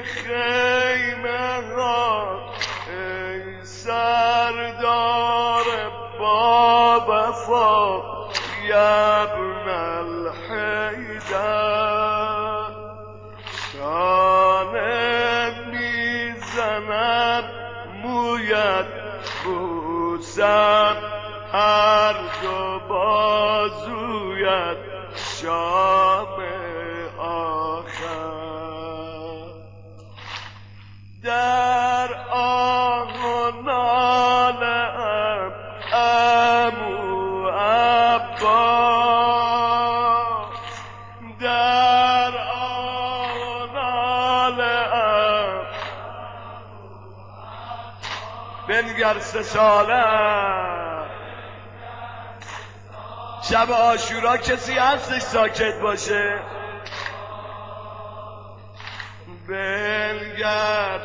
خیمه ها ای سردار با وفا یا ابن الحیدر شانه میزنم مویت بوسم هر دو بازویت شام آخر در آه و ناله ام عمو عباس در آه و ناله ام بنگر 3 ساله شب عاشورا کسی هستش ساکت باشه بنگر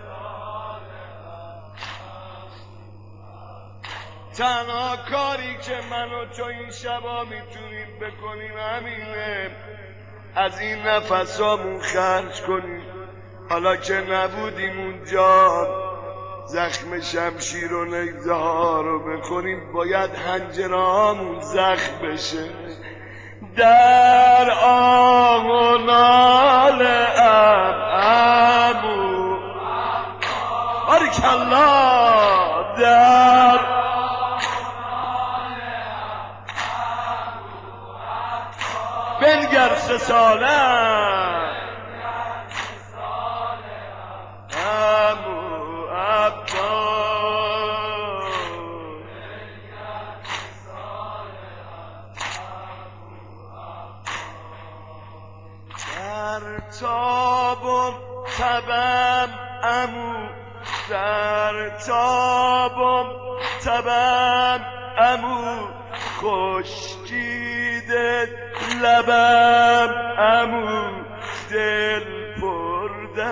تنها کاری که من و تو این شبا میتونیم بکنیم همینه از این نفسامون خرج کنیم حالا که نبودیم اونجا زخم شمشیر و نیزه ها رو بکنیم باید حنجرهامون زخم بشه در آه و ناله ام عمو بارکالله در بنگر 3 ساله عمو عباس در تاب و تبم عمو در تاب و تبم عمو خشکیده لبم عمو دل پر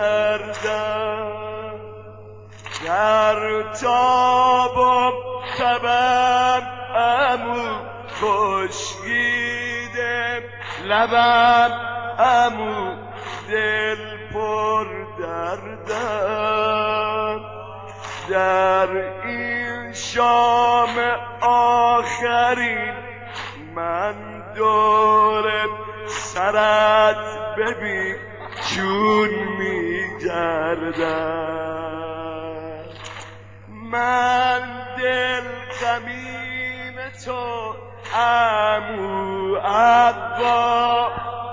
دردم در تاب و تبم عمو خشکیده لبم عمو دل پر دردم در این شام آخرین من دور سرت ببین چون میگردم من دل غمین تو عمو عبا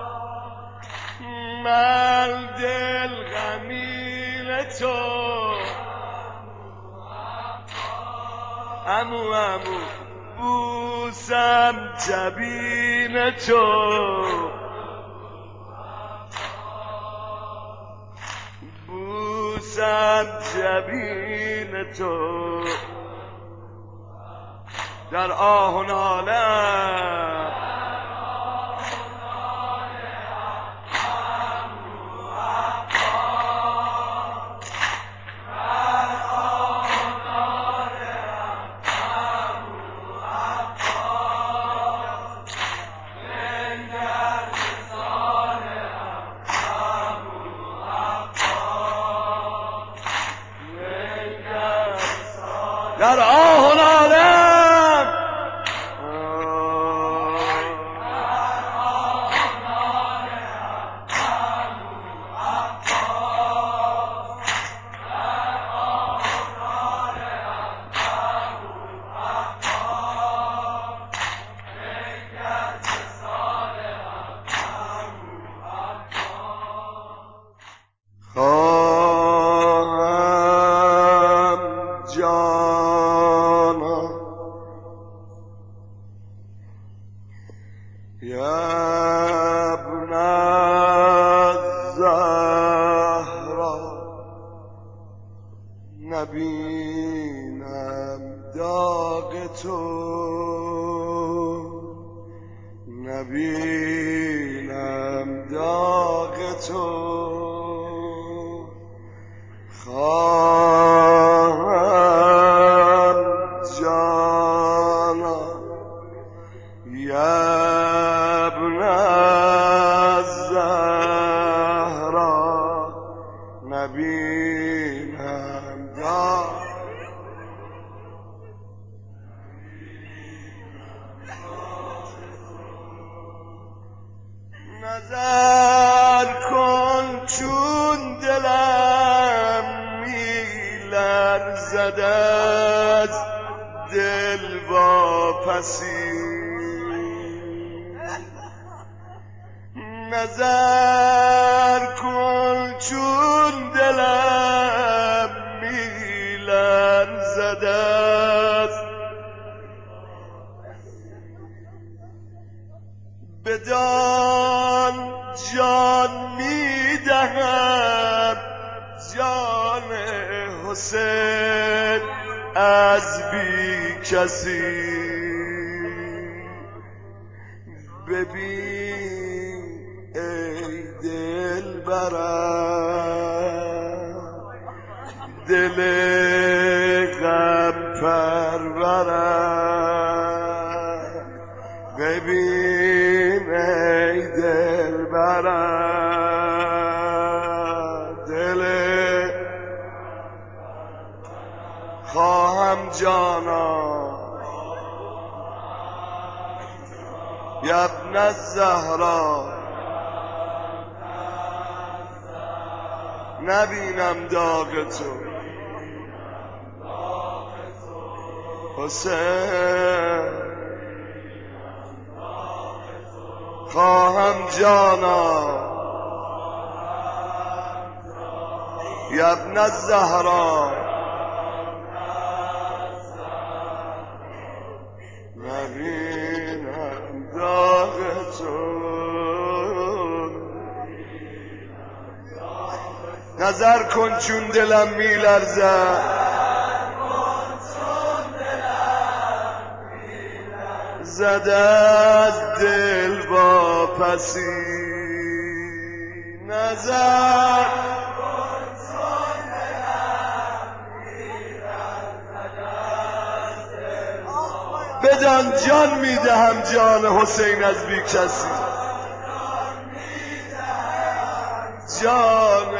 من دل غمین تو عمو عمو بوسم جبین تو بوسم جبین تو در آه و نالم در آه و نالم خواهم جانا یا ابن الزهرا نبینم داغ تو نبینم داغ تو خواهم جانا یا ابن الزهرا نظر کن چون دلم میلرزد از دل واپسی، نظر کن چون دلم میلرزد از بدان جان میدهم جان حسین از بی کسی، ببین ای دلبرم دل غم پرورم، ببین ای دلبرم دل خواهم جانا یا ابن الزهرا نبینم داغ تو حسین، خواهم جانا یا ابن الزهرا نبینم داغ تو. نظر کن چون دلم میلرزد زده از دل واپسی، نظر بدان جان میدهم جان حسین از بی کسی، جان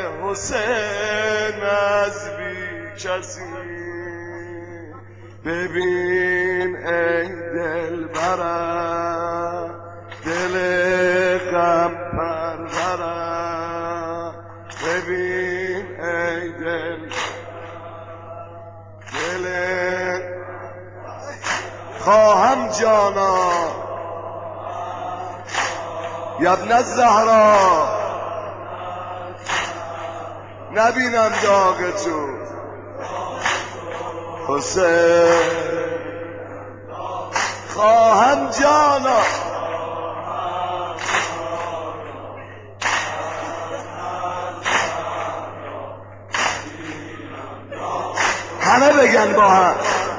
حسین از بی کسی، ببین ای دلبرم دل غم پرورم، ببین ای دل خواهم جانا یا ابن الزهرا نبینم داغ تو حسین، خواهم جانا همه بگن با هم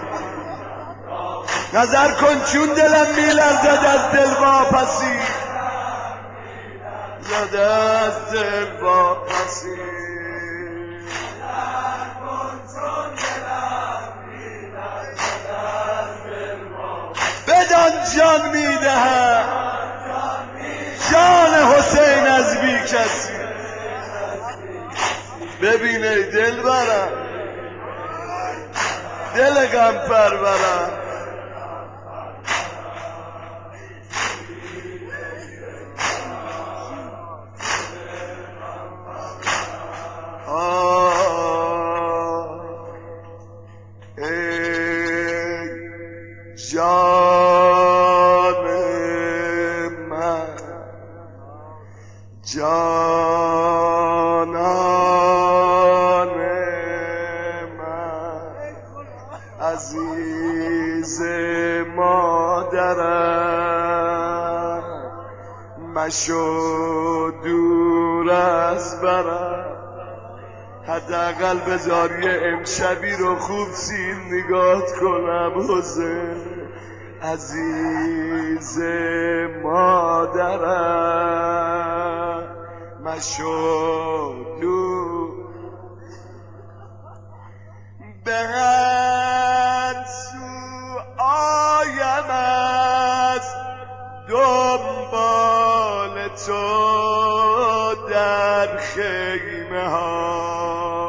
نظر کن چون دلم میلرزد از دل واپسی، زده از دل واپسی، بدان جان میدهم جان حسین از بی کسی، ببین ای دل برم دل غم پرورم، ای جان من جانان من عزیز مادرم مشو دور از برم، حداقل بذار یه امشبی رو خوب سیر نگات کنم حسین عزیز مادرم مشو دور به هر سو آیم از دنبال تو در خیمه ها،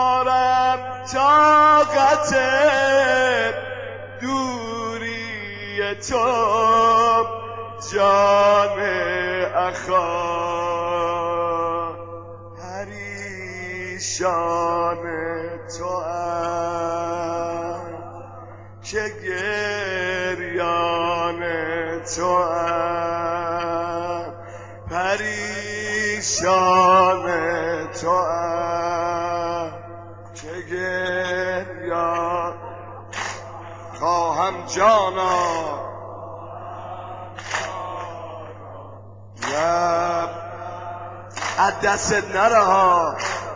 ندارم طاقت دوری روی تو جان اخا پریشان تو که گریان تو پریشان تو که گریان خواهم جانا رب از دست نرها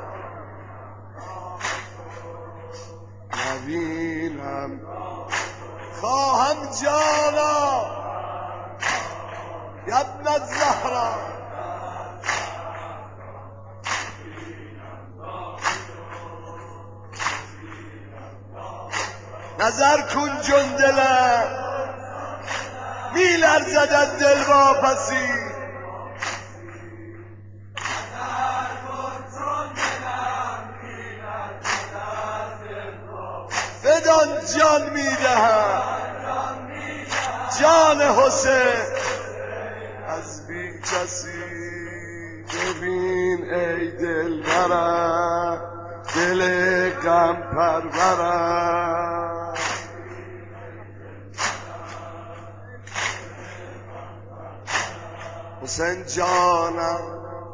نبینم خواهم جانا ابن الزهرا نظر کن جون دلم می لرزد از دل واپسی بدان جان میدهم جان حسین از بی کسی ببین ای دل برم دل غم پرورم حسین جانم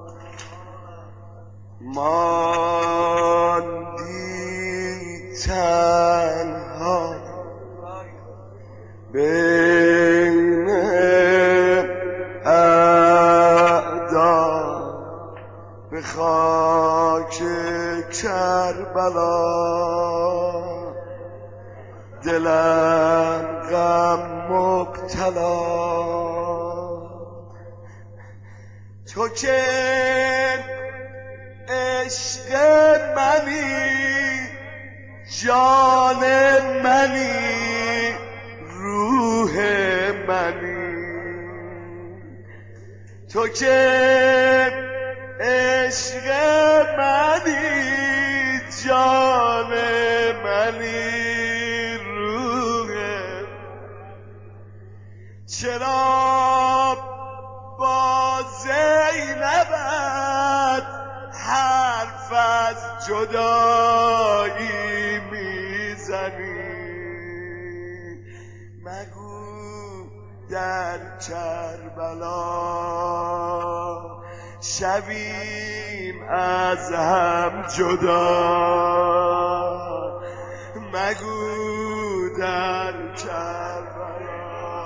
ماندی تنها بین اعدا به خاک کربلا دلم غم مبتلا تو که عشق منی جان منی روح منی تو که عشق منی جان منی روح چرا با زینبت حرف از جدایی میزنی مگو در کربلا شویم از هم جدا مگو در کربلا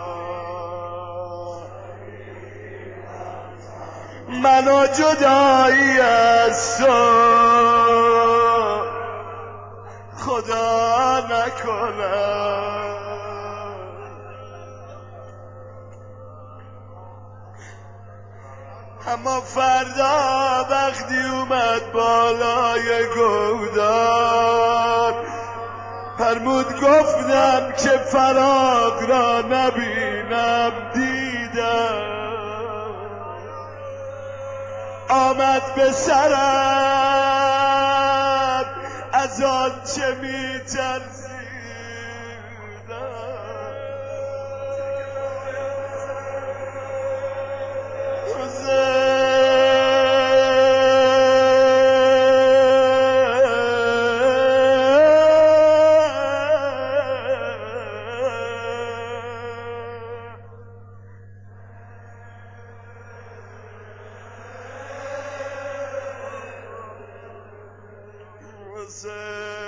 منو جدایی از تو خدا نکنم اما فردا وقتی اومد بالای گودار فرمود گفتم که فراق را نبینم دیدم آمد به سرم از آنچه می‌ترسیدم حسین